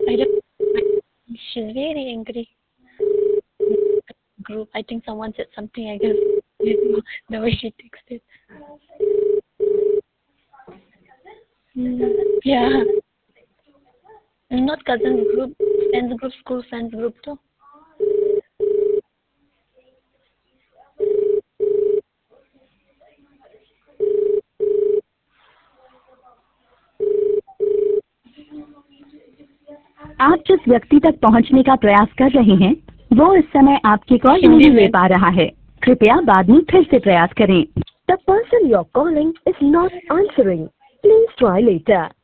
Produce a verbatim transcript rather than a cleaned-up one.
I don't. She's very angry. Group. I think someone said something. I guess the way she texted. Mm, yeah. Not cousin group, friends group, school friends group too. आप जिस व्यक्ति तक पहुंचने का प्रयास कर रहे हैं वो इस समय आपकी कॉल हिंदी नहीं ले में पा रहा है। कृपया बाद में फिर से प्रयास करें। The person you're calling is not answering. Please try later.